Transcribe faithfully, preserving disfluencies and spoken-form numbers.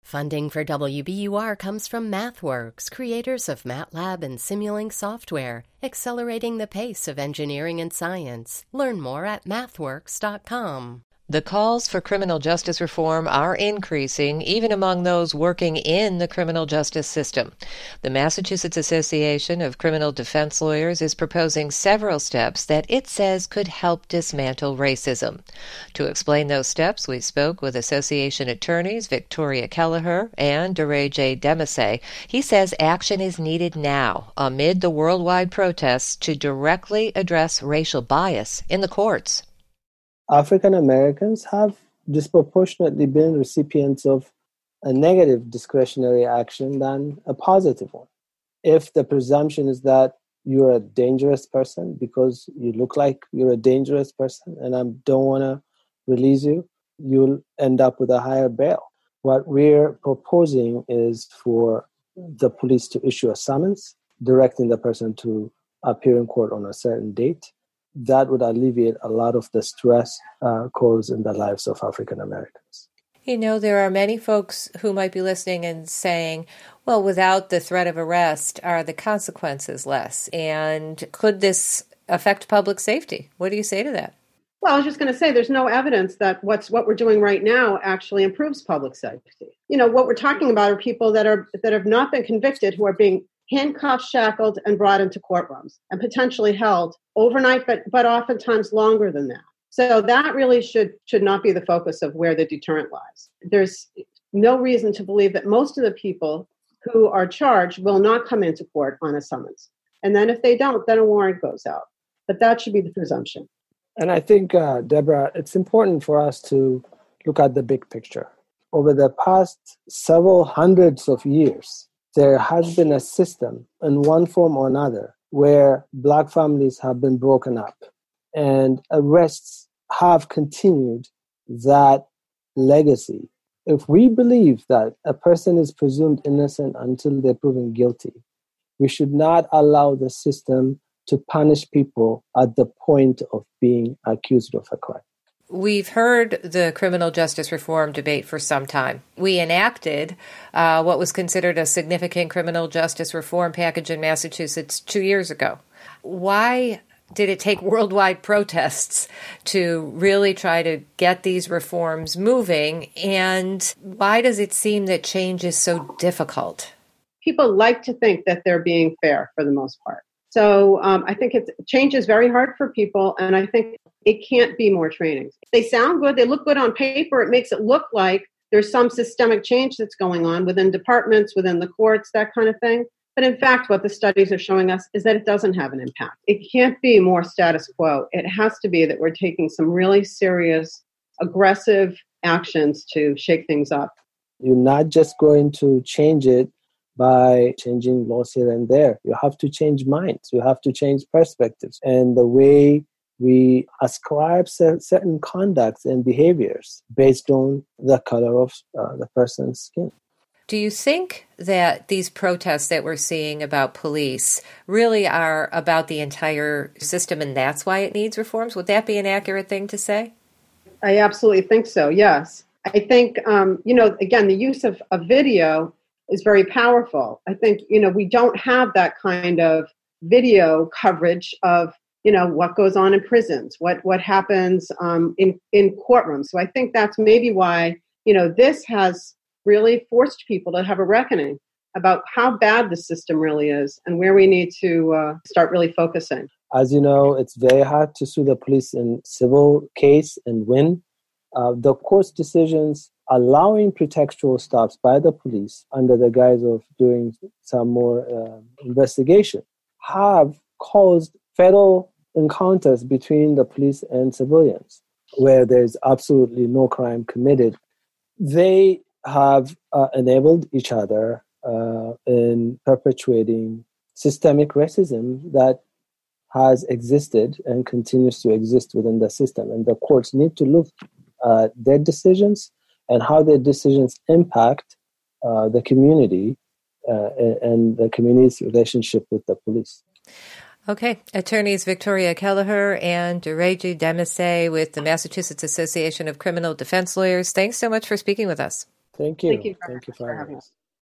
Funding for W B U R comes from MathWorks, creators of MATLAB and Simulink software, accelerating the pace of engineering and science. Learn more at mathworks dot com. The calls for criminal justice reform are increasing, even among those working in the criminal justice system. The Massachusetts Association of Criminal Defense Lawyers is proposing several steps that it says could help dismantle racism. To explain those steps, we spoke with association attorneys Victoria Kelleher and Duray J. Demesay. He says action is needed now, amid the worldwide protests, to directly address racial bias in the courts. African Americans have disproportionately been recipients of a negative discretionary action than a positive one. If the presumption is that you're a dangerous person because you look like you're a dangerous person and I don't want to release you, you'll end up with a higher bail. What we're proposing is for the police to issue a summons directing the person to appear in court on a certain date. That would alleviate a lot of the stress uh, caused in the lives of African Americans. You know, there are many folks who might be listening and saying, well, without the threat of arrest, are the consequences less? And could this affect public safety? What do you say to that? Well, I was just going to say there's no evidence that what's what we're doing right now actually improves public safety. You know, what we're talking about are people that are that have not been convicted who are being handcuffed, shackled, and brought into courtrooms and potentially held overnight, but but oftentimes longer than that. So that really should should not be the focus of where the deterrent lies. There's no reason to believe that most of the people who are charged will not come into court on a summons. And then if they don't, then a warrant goes out. But that should be the presumption. And I think, uh, Deborah, it's important for us to look at the big picture. Over the past several hundreds of years, there has been a system in one form or another where Black families have been broken up, and arrests have continued that legacy. If we believe that a person is presumed innocent until they're proven guilty, we should not allow the system to punish people at the point of being accused of a crime. We've heard the criminal justice reform debate for some time. We enacted uh, what was considered a significant criminal justice reform package in Massachusetts two years ago. Why did it take worldwide protests to really try to get these reforms moving? And why does it seem that change is so difficult? People like to think that they're being fair for the most part. So um, I think it's, change is very hard for people, and I think it can't be more trainings. They sound good. They look good on paper. It makes it look like there's some systemic change that's going on within departments, within the courts, that kind of thing. But in fact, what the studies are showing us is that it doesn't have an impact. It can't be more status quo. It has to be that we're taking some really serious, aggressive actions to shake things up. You're not just going to change it by changing laws here and there. You have to change minds. You have to change perspectives. And the way we ascribe certain conducts and behaviors based on the color of uh, the person's skin. Do you think that these protests that we're seeing about police really are about the entire system and that's why it needs reforms? Would that be an accurate thing to say? I absolutely think so, yes. I think, um, you know, again, the use of, of video is very powerful. I think, you know, we don't have that kind of video coverage of, you know, what goes on in prisons, what what happens um, in, in courtrooms. So I think that's maybe why, you know, this has really forced people to have a reckoning about how bad the system really is and where we need to uh, start really focusing. As you know, it's very hard to sue the police in civil case and win. Uh, the court's decisions allowing pretextual stops by the police under the guise of doing some more uh, investigation have caused fatal encounters between the police and civilians where there's absolutely no crime committed. They have uh, enabled each other uh, in perpetuating systemic racism that has existed and continues to exist within the system. And the courts need to look at their decisions and how their decisions impact uh, the community uh, and the community's relationship with the police. Okay. Attorneys Victoria Kelleher and Duray J. Demesay with the Massachusetts Association of Criminal Defense Lawyers, thanks so much for speaking with us. Thank you. Thank you, Thank you for for having us. us.